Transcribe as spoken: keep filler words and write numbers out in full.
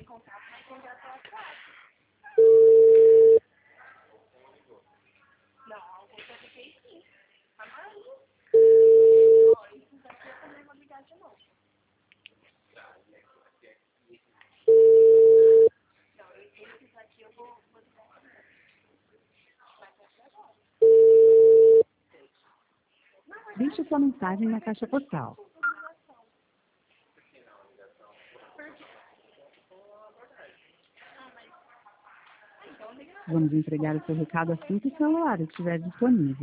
Deixe sua mensagem na caixa postal. Vamos entregar o seu recado assim que o celular estiver disponível.